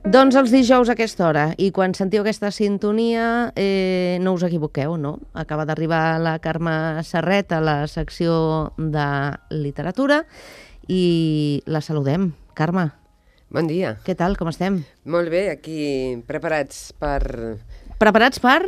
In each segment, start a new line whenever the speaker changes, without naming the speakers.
Doncs els dijous a aquesta hora, i quan sentiu aquesta sintonia no us equivoqueu, no? Acaba d'arribar la Carme Serret a la secció de literatura i la saludem. Carme.
Bon dia.
Què tal, com estem?
Molt bé, aquí preparats per...
Preparats per?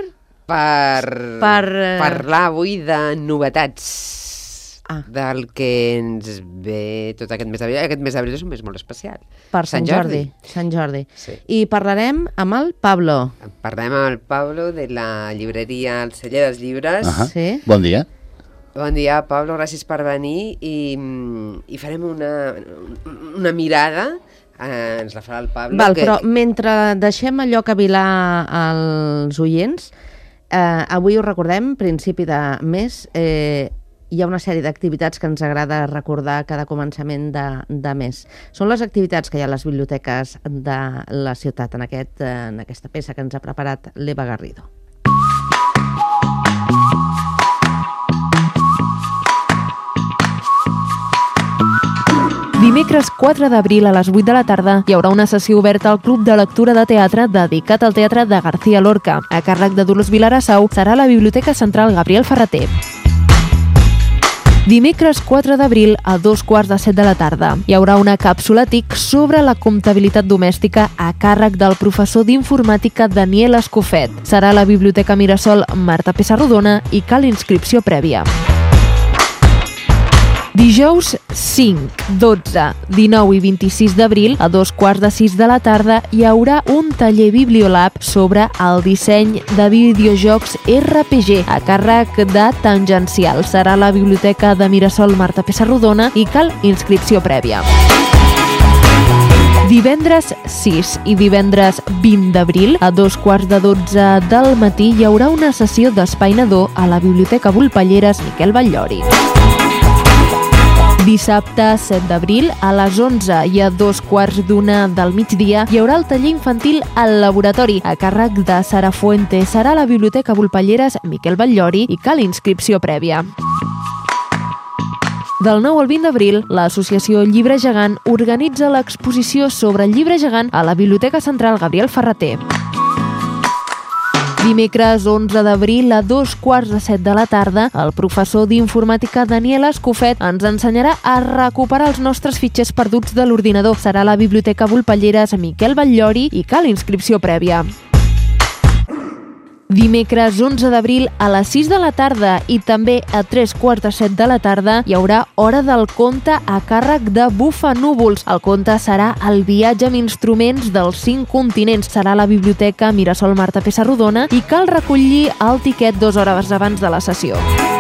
Parlar avui de novetats. Del que ens ve tot aquest mes d'abril. Aquest mes d'abril és un mes molt especial.
Per Sant Jordi. Sant Jordi.
Sí.
I parlarem amb el Pablo.
Parlem amb el Pablo de la llibreria El Celler dels Llibres.
Sí.
Bon dia.
Bon dia, Pablo, gràcies per venir i farem una mirada, ens la farà el Pablo.
Val, però mentre deixem allò cavilar als oients, avui us recordem, principi de mes, hi ha una sèrie d'activitats que ens agrada recordar cada començament de mes. Són les activitats que hi ha a les biblioteques de la ciutat, en aquesta peça que ens ha preparat l'Eva Garrido.
Dimecres 4 d'abril a les 8 de la tarda hi haurà una sessió oberta al Club de Lectura de Teatre dedicat al teatre de García Lorca. A càrrec de Dolors Vilarassau serà a la Biblioteca Central Gabriel Ferrater. Dimecres 4 d'abril a 2:15 de la tarda hi haurà una càpsula TIC sobre la comptabilitat domèstica a càrrec del professor d'informàtica Daniel Escofet. Serà a la Biblioteca Mirasol Marta Pessarrodona i cal inscripció prèvia. Dijous 5, 12, 19 i 26 d'abril, a 5:15 de la tarda, hi haurà un taller Bibliolab sobre el disseny de videojocs RPG a càrrec de Tangencial. Serà a la Biblioteca de Mirasol Marta Pessarrodona i cal inscripció prèvia. Divendres 6 i divendres 20 d'abril, a 2:15 del matí, hi haurà una sessió d'Espai Nadó a la Biblioteca Volpelleres Miquel Batllori. Dissabte 7 d'abril, a les 11 i a 2:15 del migdia, hi haurà el taller infantil al laboratori a càrrec de Sara Fuente. Serà a la Biblioteca Volpelleres Miquel Batllori i cal inscripció prèvia. Del 9 al 20 d'abril, l'associació Llibre Gegant organitza l'exposició sobre el llibre gegant a la Biblioteca Central Gabriel Ferrater. Dimecres 11 d'abril a 2:15 de la tarda, el professor d'informàtica Daniel Escofet ens ensenyarà a recuperar els nostres fitxers perduts de l'ordinador. Serà a la Biblioteca Volpelleres Miquel Batllori i cal inscripció prèvia. Dimecres 11 d'abril a les 6 de la tarda i també a 3:15 de la tarda hi haurà Hora del Conte a càrrec de Bufanúvols. El conte serà el viatge amb instruments dels 5 continents. Serà a la Biblioteca Mirasol Marta Pessarrodona i cal recollir el tiquet 2 hores abans de la sessió.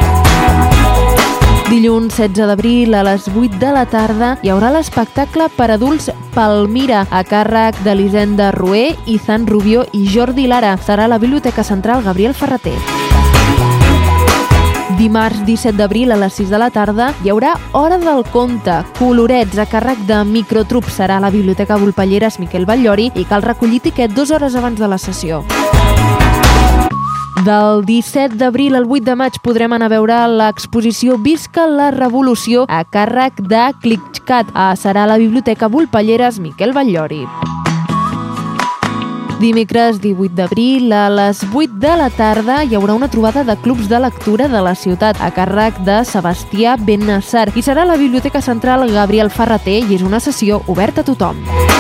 Dilluns 16 d'abril a les 8 de la tarda hi haurà l'espectacle per adults Palmira a càrrec d'Elisenda Rué, Izan Rubió i Jordi Lara. Serà a la Biblioteca Central Gabriel Ferrater. Dimarts 17 d'abril a les 6 de la tarda hi haurà Hora del Conte, Colorets a càrrec de Microtrup. Serà a la Biblioteca Volpelleres Miquel Batllori i cal recollir tiquet 2 hores abans de la sessió. Del 17 d'abril al 8 de maig podrem anar a veure l'exposició Visca la Revolució a càrrec de ClickCat. Serà a la Biblioteca Volpelleres Miquel Batllori. Dimecres 18 d'abril a les 8 de la tarda hi haurà una trobada de clubs de lectura de la ciutat a càrrec de Sebastià Bennassar i serà a la Biblioteca Central Gabriel Ferrater i és una sessió oberta a tothom.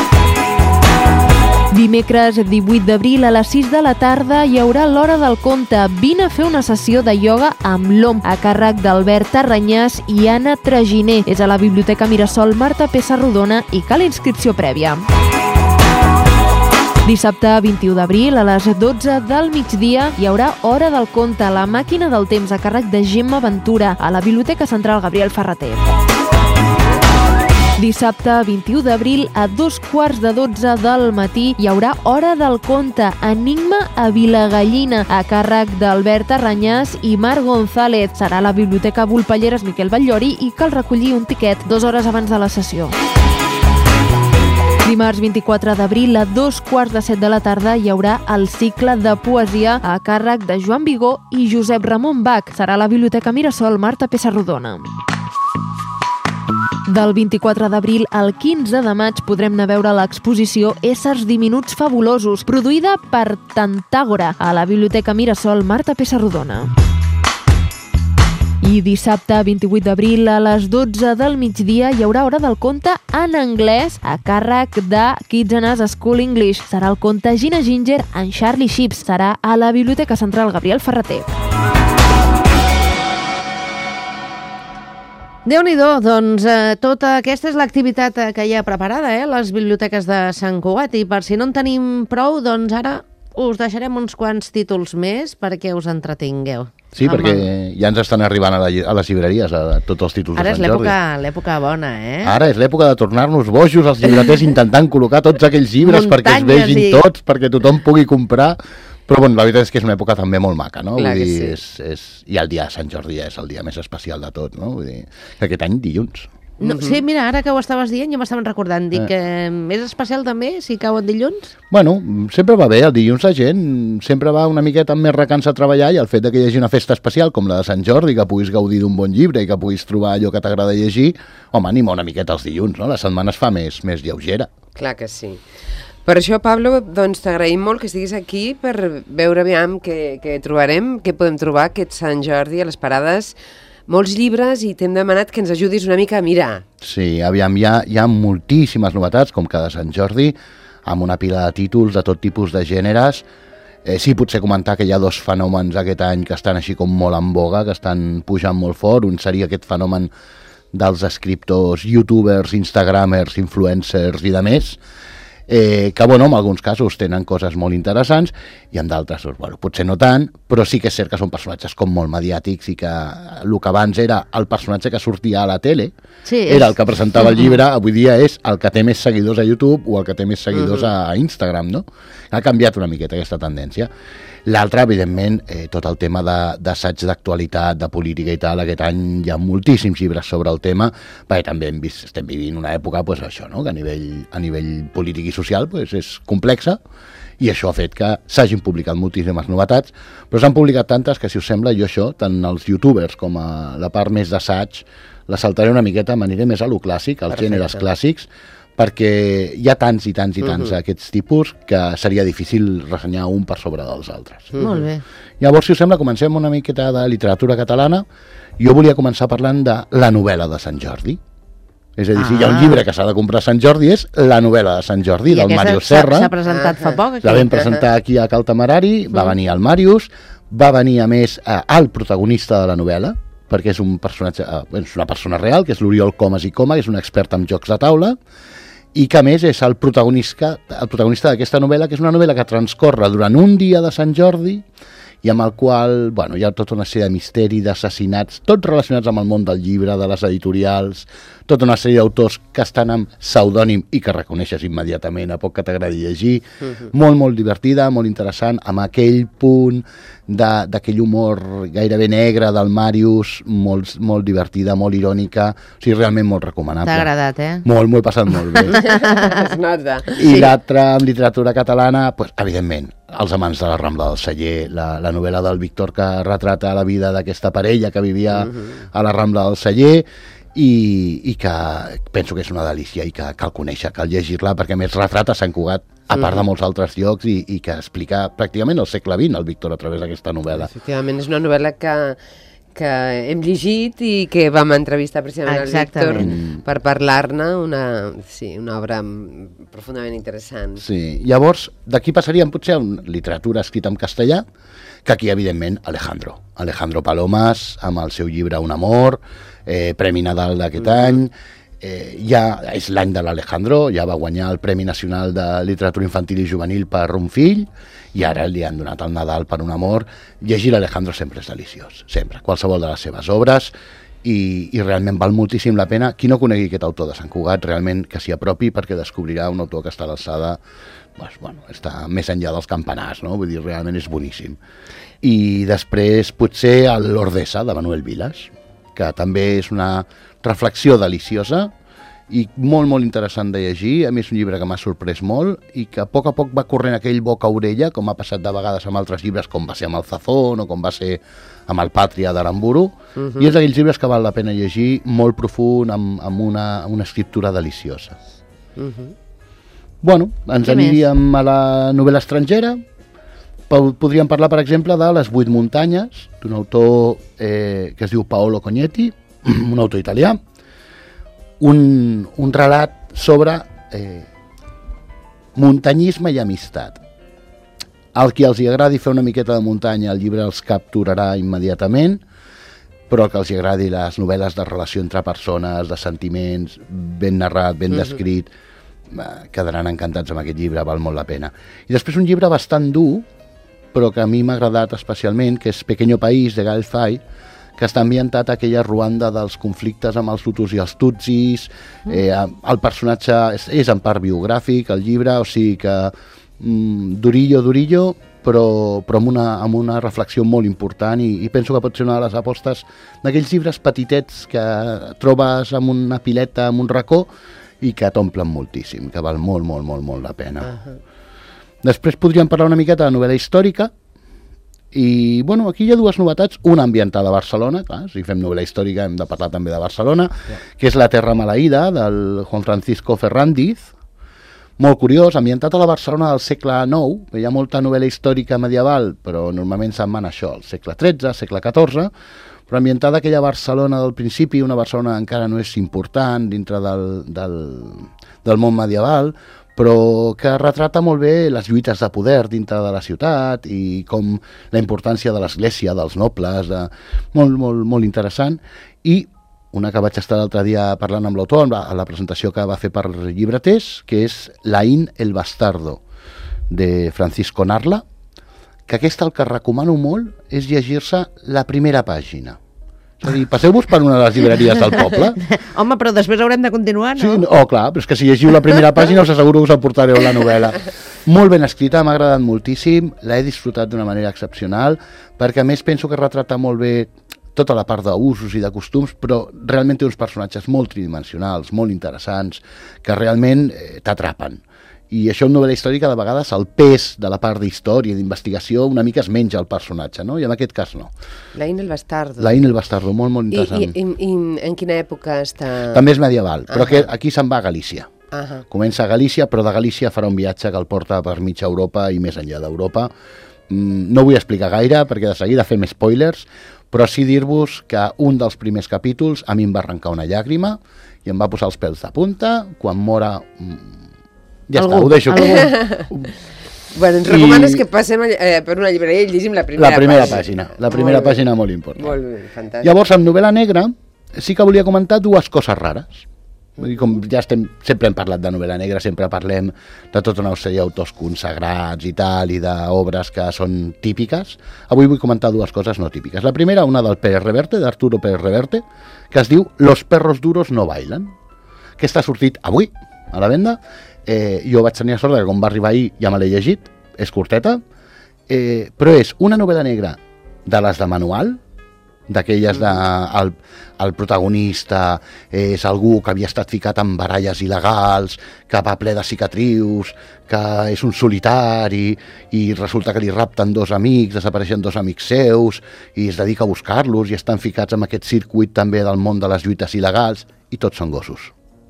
Dimecres 18 d'abril a les 6 de la tarda hi haurà l'Hora del Conte. Vine a fer una sessió de ioga amb l'OM a càrrec d'Albert Tarranyàs i Anna Traginer. És a la Biblioteca Mirasol Marta Pessarrodona i cal inscripció prèvia. Dissabte 21 d'abril a les 12 del migdia hi haurà Hora del Conte, la màquina del temps a càrrec de Gemma Ventura a la Biblioteca Central Gabriel Ferrater. Dissabte 21 d'abril a 2:15 del matí hi haurà Hora del Conte, Enigma a Vilagallina a càrrec d'Albert Tarranyàs i Marc González. Serà a la Biblioteca Volpelleres Miquel Batllori i cal recollir un tiquet 2 hores abans de la sessió. Dimarts 24 d'abril a 2:15 de la tarda hi haurà el cicle de poesia a càrrec de Joan Vigó i Josep Ramon Bach. Serà a la Biblioteca Mirasol Marta Pessarrodona. Del 24 d'abril al 15 de maig podrem anar a veure l'exposició Éssers diminuts fabulosos, produïda per Tantàgora a la Biblioteca Mirasol Marta Pessarrodona. I dissabte 28 d'abril a les 12 del migdia hi haurà Hora del Conte en anglès a càrrec de Kids and Us School English. Serà el conte Gina Ginger and Charlie Sheep. Serà a la Biblioteca Central Gabriel Ferrater.
Déu-n'hi-do, doncs tota aquesta és l'activitat que hi ha preparada, a les biblioteques de Sant Cugat, i per si no en tenim prou, doncs ara us deixarem uns quants títols més perquè us entretingueu.
Sí, perquè ja ens estan arribant a les llibreries a tots els títols
ara
de Sant Jordi.
Ara és l'època bona,
Ara és l'època de tornar-nos bojos els llibreters intentant col·locar tots aquells llibres perquè es vegin tots, perquè tothom pugui comprar. Però bueno, la veritat és que és una època també molt maca, no?
Clar
Vull dir,
sí.
I el dia de Sant Jordi és el dia més especial de tot, no? Vull dir, que aquest any dilluns.
No, sí, mira, ara que ho estaves dient, jo m'estava recordant, dic que és especial també si cau en dilluns?
Bueno, sempre va bé, el dilluns la gent sempre va una miqueta amb més recança a treballar, i el fet que hi hagi una festa especial com la de Sant Jordi, que puguis gaudir d'un bon llibre i que puguis trobar allò que t'agrada llegir, home, anima una miqueta els dilluns, no? La setmana es fa més lleugera.
Clar que sí. Per això, Pablo, doncs t'agraïm molt que estiguis aquí per veure aviam què trobarem, què podem trobar aquest Sant Jordi a les parades. Molts llibres i t'hem demanat que ens ajudis una mica a mirar.
Sí, aviam, hi ha moltíssimes novetats, com cada Sant Jordi, amb una pila de títols de tot tipus de gèneres. Sí, potser comentar que hi ha dos fenòmens aquest any que estan així com molt en boga, que estan pujant molt fort. Un seria aquest fenomen dels escriptors, youtubers, instagramers, influencers i de més, que, bueno, en alguns casos tenen coses molt interessants i en d'altres, bueno, potser no tant, però sí que és cert que són personatges com molt mediàtics i que el que abans era el personatge que sortia a la tele, era el que presentava el llibre, avui dia és el que té més seguidors a YouTube o el que té més seguidors a Instagram, no? Ha canviat una miqueta aquesta tendència. L'altre, evidentment, tot el tema d'assaig d'actualitat, de política i tal. Aquest any hi ha moltíssims llibres sobre el tema, perquè també estem vivint una època, pues, això, no? Que a nivell polític i social pues, és complexa, i això ha fet que s'hagin publicat moltíssimes novetats, però s'han publicat tantes que, si us sembla, jo això, tant els youtubers com a la part més d'assaig, la saltaré una miqueta, m'aniré més a lo clàssic, als gèneres clàssics, perquè hi ha tants i tants i tants d'aquests tipus que seria difícil ressenyar un per sobre dels altres.
Molt bé.
Llavors, si us sembla, comencem una miqueta de literatura catalana. Jo volia començar parlant de la novel·la de Sant Jordi. És a dir, si hi ha un llibre que s'ha de comprar a Sant Jordi és la novel·la de Sant Jordi, del Màrius Serra.
S'ha presentat fa poc aquí.
La vam presentar aquí a Cal Temerari, va venir el Màrius, va venir a més el protagonista de la novel·la, perquè és un personatge, és una persona real, que és l'Oriol Comas i Coma, que és un expert en jocs de taula, i que a més és el protagonista d'aquesta novel·la, que és una novel·la que transcorre durant un dia de Sant Jordi i amb el qual, bueno, hi ha tota una sèrie de misteri, d'assassinats, tots relacionats amb el món del llibre, de les editorials, tota una sèrie d'autors que estan amb pseudònim i que reconeixes immediatament a poc que t'agradi llegir. Molt, molt divertida, molt interessant, amb aquell punt d'aquell humor gairebé negre del Màrius, molt divertida, molt irònica, o sigui, realment molt recomanable.
T'ha agradat,
Molt, m'ho he passat molt bé.
Es nota.
I l'altra, en literatura catalana, pues, evidentment, Els amants de la Rambla del Celler, la novel·la del Víctor que retrata la vida d'aquesta parella que vivia a la Rambla del Celler, i que penso que és una delícia i que cal conèixer, cal llegir-la, perquè més retrata Sant Cugat, a part de molts altres llocs, i que explica pràcticament el segle XX, el Víctor, a través d'aquesta novel·la.
Efectivament, és una novel·la que hem llegit i que vam entrevistar precisament al Víctor per parlar-ne, una obra profundament interessant.
Sí, llavors d'aquí passaríem potser a una literatura escrita en castellà, que aquí, evidentment, Alejandro Palomas, amb el seu llibre Un amor, Premi Nadal d'aquest any. Ja és l'any de l'Alejandro, ja va guanyar el Premi Nacional de Literatura Infantil i Juvenil per Un fill, i ara li han donat el Nadal per Un amor. Llegir l'Alejandro sempre és deliciós, sempre, qualsevol de les seves obres, i realment val moltíssim la pena. Qui no conegui aquest autor de Sant Cugat, realment que s'hi apropi, perquè descobrirà un autor que està a l'alçada, bueno, està més enllà dels campanars, no? Vull dir, realment és boníssim. I després potser l'Ordesa, de Manuel Vilas, que també és una reflexió deliciosa i molt, molt interessant de llegir. A mi és un llibre que m'ha sorprès molt i que a poc va corrent aquell boca a orella, com ha passat de vegades amb altres llibres, com va ser amb el Zazón o com va ser amb el Pàtria d'Aramburu, i és d'aquells llibres que val la pena llegir, molt profund, amb una escriptura deliciosa. Bueno, ens aniríem a la novel·la estrangera. Podríem parlar, per exemple, de Les 8 muntanyes, d'un autor que es diu Paolo Cognetti, un autor italià, un relat sobre muntanyisme i amistat. Al qui els agradi fer una miqueta de muntanya, el llibre els capturarà immediatament, però el que els agradi les novel·les de relació entre persones, de sentiments, ben narrat, ben descrit, quedaran encantats amb aquest llibre, val molt la pena. I després un llibre bastant dur, però que a mi m'ha agradat especialment, que és Pequeño País, de Gaël Faye, que està ambientat a aquella Ruanda dels conflictes amb els Hutus i els Tutsis. El personatge és en part biogràfic, el llibre, o sigui que durillo, però amb una reflexió molt important i penso que pot ser una de les apostes d'aquells llibres petitets que trobes en una pileta, en un racó, i que t'omplen moltíssim, que val molt, molt, molt, molt la pena. Després podríem parlar una miqueta de novel·la històrica, i bueno, aquí hi ha dues novetats, una ambientada a Barcelona, clar, si fem novel·la històrica hem de parlar també de Barcelona, que és La terra maleïda, del Juan Francisco Ferrandiz, molt curiós, ambientat a la Barcelona del segle IX, hi ha molta novel·la històrica medieval, però normalment se'n van això, al segle XIII, segle XIV, però ambientada aquella Barcelona del principi, una Barcelona encara no és important dintre del món medieval, però que retrata molt bé les lluites de poder dintre de la ciutat i com la importància de l'església, dels nobles, molt, molt, molt interessant. I una que vaig estar l'altre dia parlant amb l'autor, a la presentació que va fer per llibreters, que és Laín el Bastardo, de Francisco Narla, que aquesta el que recomano molt és llegir-se la primera pàgina. És a dir, passeu-vos per una de les llibreries del poble.
Home, però després haurem de continuar, no?
Sí, clar, però és que si llegiu la primera pàgina us asseguro que us emportareu la novel·la. Molt ben escrita, m'ha agradat moltíssim, l'he disfrutat d'una manera excepcional, perquè a més penso que retrata molt bé tota la part d'usos i de costums, però realment té uns personatges molt tridimensionals, molt interessants, que realment t'atrapen. I això en novel·la històrica, de vegades, el pes de la part d'història i d'investigació una mica es menja el personatge, no? I en aquest cas no.
Laín el Bastardo.
Laín el Bastardo, molt, molt interessant.
I en quina època està?
També és medieval, però aquí se'n va a Galícia. Comença a Galícia, però de Galícia farà un viatge que el porta per mitja Europa i més enllà d'Europa. No vull explicar gaire, perquè de seguida fem spoilers, però sí dir-vos que un dels primers capítols a mi em va arrencar una llàgrima i em va posar els pèls de punta quan mora... Ja està, ho deixo.
Bueno, ens recomanes que passem per una llibreria i llegim la primera
pàgina. La primera pàgina molt important.
Molt bé, fantàstic.
Llavors, amb novel·la negra, sí que volia comentar dues coses rares. Com ja sempre hem parlat de novel·la negra, sempre parlem de tota una sèrie d'autors consagrats i tal, i d'obres que són típiques. Avui vull comentar dues coses no típiques. La primera, una del Pérez Reverte, d'Arturo Pérez Reverte, que es diu Los perros duros no bailan. Aquesta ha sortit avui a la venda. Jo vaig tenir la sort que com va arribar ahir ja me l'he llegit, és curteta, però és una novel·la negra de les de manual, d'aquelles el protagonista és algú que havia estat ficat en baralles il·legals, que va ple de cicatrius, que és un solitari i resulta que li rapten dos amics, desapareixen dos amics seus i es dedica a buscar-los i estan ficats en aquest circuit també del món de les lluites il·legals i tots són gossos.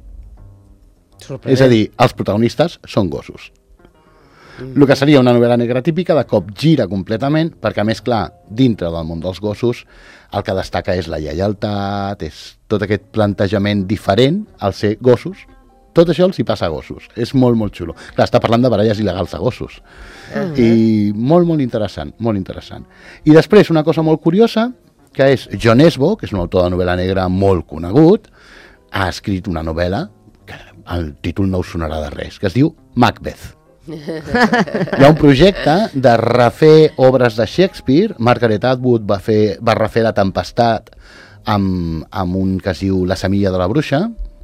És a dir, els protagonistes són gossos. El que seria una novel·la negra típica, de cop gira completament, perquè a més, clar, dintre del món dels gossos, el que destaca és la lleialtat, és tot aquest plantejament diferent al ser gossos. Tot això els hi passa a gossos. És molt, molt xulo. Clar, està parlant de baralles il·legals de gossos. I molt, molt interessant, molt interessant. I després, una cosa molt curiosa, que és John Esbo, que és un autor de novel·la negra molt conegut, ha escrit una novel·la que el títol no us sonarà de res, que es diu Macbeth. Hi ha un projecte de refer obres de Shakespeare. Margaret Atwood va refer La Tempestat amb un que es diu La semilla de la bruixa,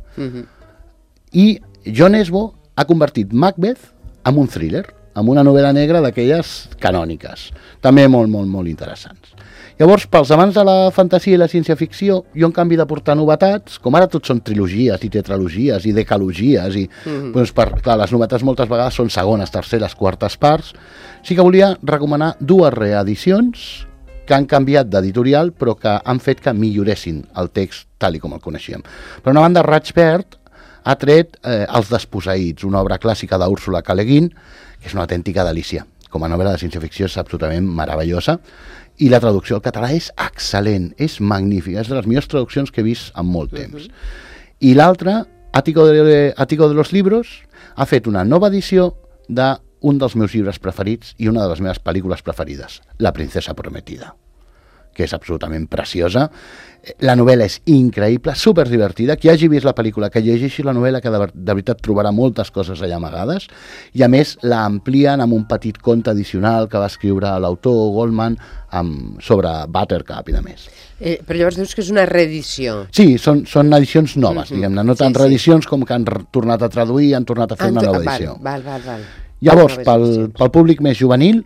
i John Esbo ha convertit Macbeth en un thriller, en una novel·la negra d'aquelles canòniques, també molt, molt, molt interessants. Llavors, pels amants de la fantasia i la ciència-ficció, jo en canvi de portar novetats, com ara tot són trilogies i tetralogies i decalogies, i doncs clar, les novetats moltes vegades són segones, terceres, quartes parts, sí que volia recomanar 2 reedicions que han canviat d'editorial però que han fet que milloressin el text tal i com el coneixíem. Per una banda, Raig Verd ha tret Els desposseïts, una obra clàssica d'Úrsula K. Le Guin, que és una autèntica delícia. Com a novel·la de ciència-ficció és absolutament meravellosa i la traducció al català és excel·lent, és magnífica, és de les millors traduccions que he vist en molt temps. I l'altra, Ático de los Libros, ha fet una nova edició d'un dels meus llibres preferits i una de les meves pel·lícules preferides, La princesa prometida, que és absolutament preciosa. La novel·la és increïble, superdivertida. Qui hagi vist la pel·lícula, que llegeixi la novel·la, que de veritat trobarà moltes coses allà amagades, i a més la amplien amb un petit conte addicional que va escriure l'autor Goldman sobre Buttercup i de més.
Però llavors dius que és una reedició.
Sí, són edicions noves, diguem-ne, no tant reedicions com que han tornat a traduir, han tornat a fer una nova edició.
Val.
Llavors, pel públic més juvenil,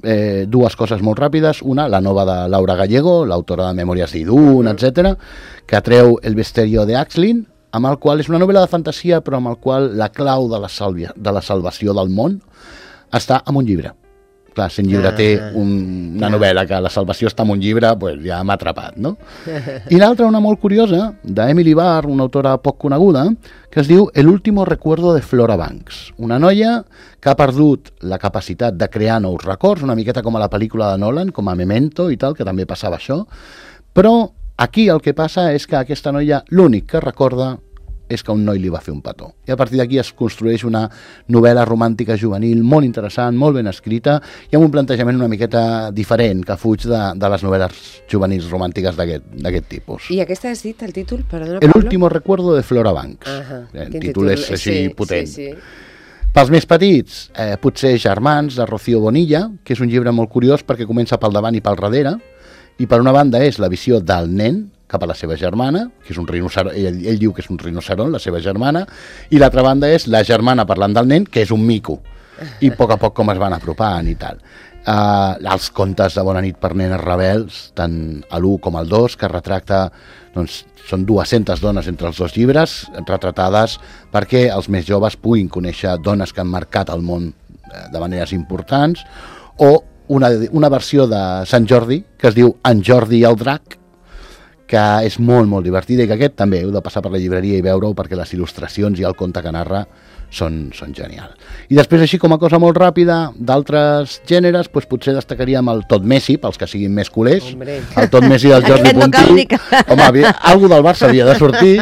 2 coses molt ràpides. Una, la nova de Laura Gallego, l'autora de Memòries d'Idun, etc., que treu El bestiario de Axlin, amb el qual és una novel·la de fantasia, però amb el qual la clau de la salvació del món està en un llibre. Clar, si un llibre té una novel·la que la salvació està en un llibre, pues ja m'ha atrapat, no? I l'altra, una molt curiosa, d'Emily Barr, una autora poc coneguda, que es diu El último recuerdo de Flora Banks, una noia que ha perdut la capacitat de crear nous records, una miqueta com a la pel·lícula de Nolan, com a Memento i tal, que també passava això, però aquí el que passa és que aquesta noia l'únic que recorda és que un noi li va fer un petó. I a partir d'aquí es construeix una novel·la romàntica juvenil molt interessant, molt ben escrita i amb un plantejament una miqueta diferent que fuig de les novel·les juvenils romàntiques d'aquest tipus.
I aquesta has dit el títol? Perdona,
El último recuerdo de Flora Banks. El títol és així potent.
Sí.
Pels més petits, potser Germans, de Rocío Bonilla, que és un llibre molt curiós perquè comença pel davant i pel darrere, i per una banda és la visió del nen cap a la seva germana, que és un rinoceront, ell diu que és un rinoceront, la seva germana, i l'altra banda és la germana parlant del nen, que és un mico, i a poc com es van apropant i tal. Els contes de Bona nit per nenes rebels, tant l'1 com el 2, que retracta, doncs, són 200 dones entre els 2 llibres, retratades perquè els més joves puguin conèixer dones que han marcat el món de maneres importants, o una versió de Sant Jordi, que es diu En Jordi i el drac, que és molt, molt divertida i que aquest també heu de passar per la llibreria i veure-ho perquè les il·lustracions i el conte que narra són genials. I després, així com a cosa molt ràpida, d'altres gèneres, doncs potser destacaríem el Tot Messi, pels que siguin més culers, el Tot Messi del Jordi Puntí. Home, algú del Barça havia de sortir.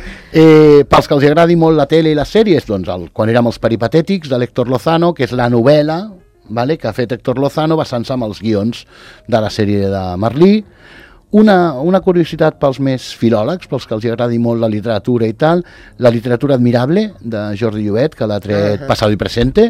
Pels que els agradi molt la tele i les sèries, doncs Quan érem els peripatètics, de l'Héctor Lozano, que és la novel·la que ha fet Héctor Lozano basant-se en els guions de la sèrie de Merlí. Una curiositat pels més filòlegs, pels que els agradi molt la literatura i tal, La literatura admirable, de Jordi Llobet, que l'ha tret Pasado y Presente,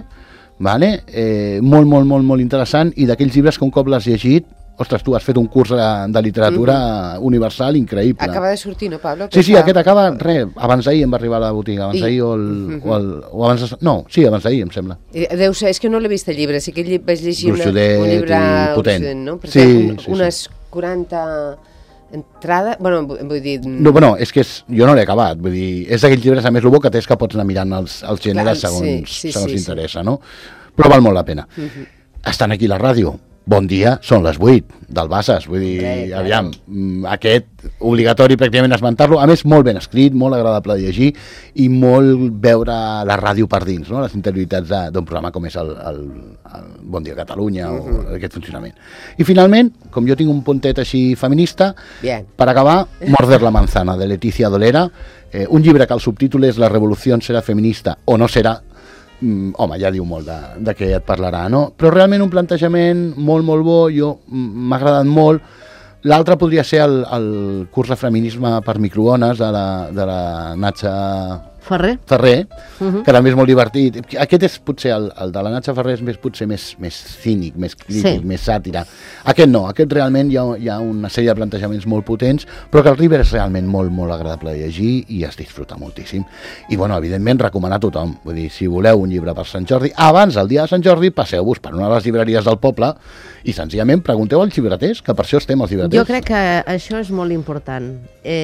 molt, molt, molt, molt interessant, i d'aquells llibres que un cop l'has llegit, ostres, tu has fet un curs de literatura universal increïble.
Acaba de sortir, no, Pablo?
Sí, aquest acaba, abans d'ahir em va arribar a la botiga, abans d'ahir o abans... No, sí, abans d'ahir, em sembla.
Deu ser, és que no l'he vist el llibre, sí que vaig llegir un llibre
potent,
no?
Sí.
Unes 40 entrades, bueno, vull dir...
No, és que jo no l'he acabat, vull dir, és d'aquells llibres, a més, el bo que té és que pots anar mirant els gèneres segons interessa, no? Però val molt la pena. Estan aquí a la ràdio. Bon dia, són les 8 del Bassas, vull dir, aviam, aquest obligatori pràcticament esmentar-lo, a més molt ben escrit, molt agradable de llegir i molt veure la ràdio per dins, no? Les interioritats d'un programa com és el Bon dia Catalunya o aquest funcionament. I finalment, com jo tinc un puntet així feminista, per acabar, Morder la manzana, de Leticia Dolera, un llibre que el subtítol és La revolució serà feminista o no serà. Home, ja diu molt de què et parlarà, no? Però realment un plantejament molt, molt bo, m'ha agradat molt. L'altre podria ser el curs de feminisme per microones de la Natxa
Ferrer.
Ferrer, que també és molt divertit. Aquest és potser, el de la Natxa Ferrer és potser més cínic, més crític, més sàtira. Aquest no, aquest realment hi ha una sèrie de plantejaments molt potents, però que el llibre és realment molt, molt agradable de llegir i es disfruta moltíssim. I, bueno, evidentment, recomanar a tothom. Vull dir, si voleu un llibre per Sant Jordi, abans del dia de Sant Jordi, passeu-vos per una de les llibreries del poble i senzillament pregunteu als llibreters, que per això estem els llibreters.
Jo crec que això és molt important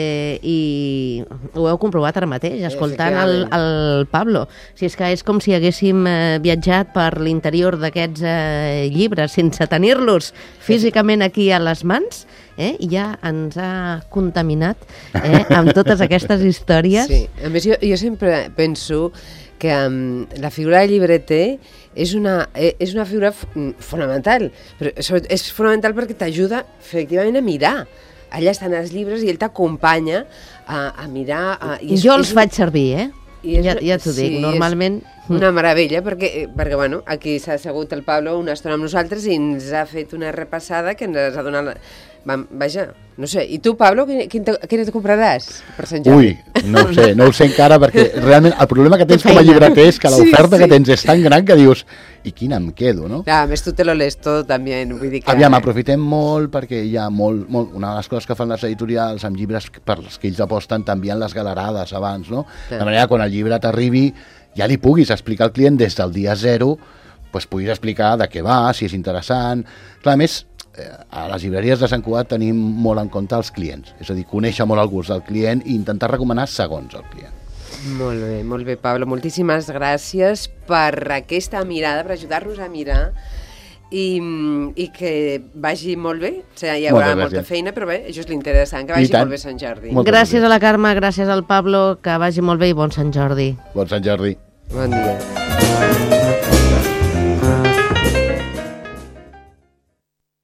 i ho heu comprovat ara mateix, escoltant el Pablo. Si és que és com si haguéssim viatjat per l'interior d'aquests llibres sense tenir-los físicament aquí a les mans, i ja ens ha contaminat amb totes aquestes històries.
Sí, a més jo sempre penso que la figura de llibreter és una figura fonamental, però és fonamental perquè t'ajuda efectivament a mirar. Allà estan els llibres i ell t'acompanya a mirar.
Jo els faig servir, ja t'ho dic, normalment...
Una meravella, perquè bueno, aquí s'ha assegut el Pablo una estona amb nosaltres i ens ha fet una repassada que ens ha donat... Vaja, no sé, i tu, Pablo, quin et compraràs per Sant Jordi?
Ui, no ho sé encara, perquè realment el problema que tens com a llibreter és que l'oferta que tens és tan gran que dius, i quina em quedo, no?
A més, tu te lo lees tot, també, vull dir que...
Aviam, aprofitem molt, perquè hi ha molt... Una de les coses que fan les editorials amb llibres per els que ells aposten t'envien les galerades abans, no? De manera que quan el llibre t'arribi ja li puguis explicar al client des del dia 0, doncs puguis explicar de què va, si és interessant... Clar, a més, a les llibreries de Sant Cugat tenim molt en compte els clients, és a dir, conèixer molt el gust del client i intentar recomanar segons el client.
Molt bé, Pablo, moltíssimes gràcies per aquesta mirada, per ajudar-nos a mirar i que vagi molt bé. O sigui, hi haurà molta feina, però bé, això és l'interessant, que vagi molt bé Sant Jordi.
Gràcies a la Carme, gràcies al Pablo, que vagi molt bé i bon Sant Jordi.
Bon Sant Jordi.
Bon dia.